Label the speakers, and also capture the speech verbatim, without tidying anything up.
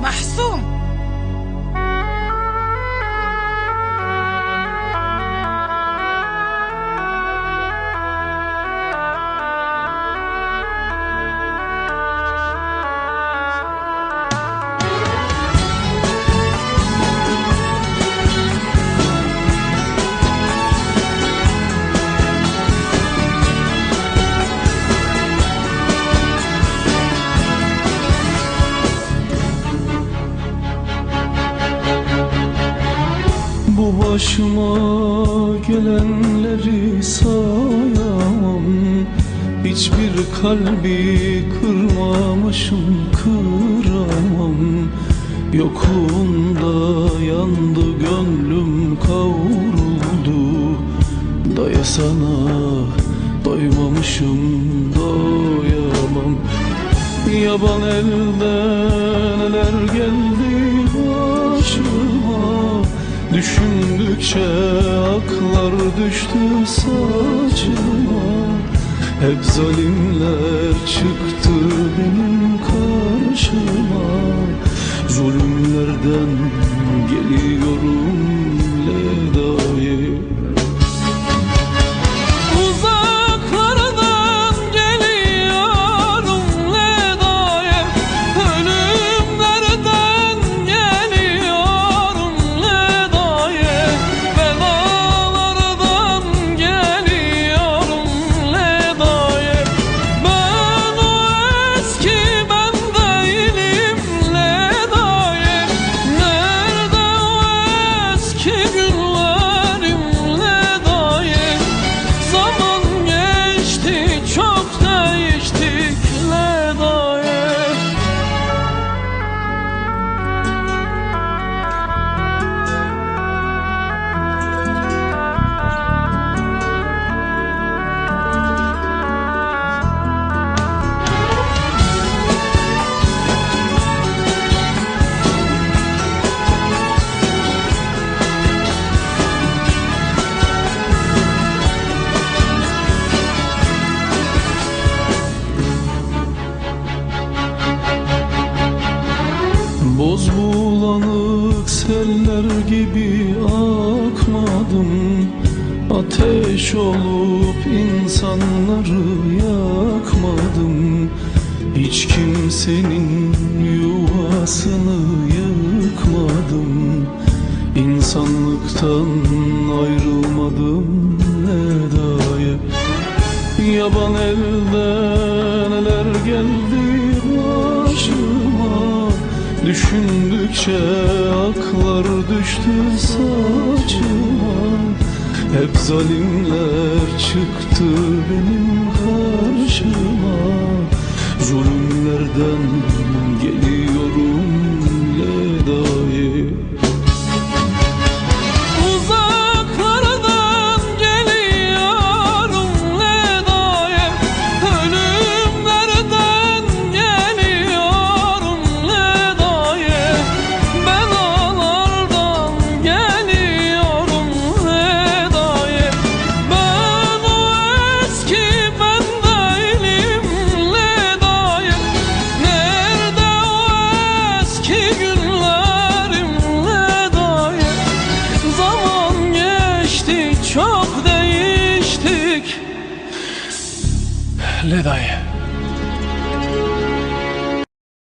Speaker 1: محسوم.
Speaker 2: Bu başıma gelenleri sayamam. Hiçbir kalbi kırmamışım, kıramam. Yokluğunda yandı gönlüm, kavruldu. Daya sana doymamışım, doyamam. Yaban elden neler geldi başıma. Düşündükçe aklar düştü saçıma. Hep zalimler çıktı benim karşıma. Zulümlerden geliyorum ledayı. Boz bulanık seller gibi akmadım. Ateş olup insanları yakmadım. Hiç kimsenin yuvasını yıkmadım. İnsanlıktan ayrılmadım ledayı. Yaban elden neler geldi başıma. Düşündükçe aklar düştü saçıma. Hep zalimler çıktı benim karşıma. Zulümlerden geliyorum ledayı.
Speaker 1: Çok değiştik ledayı.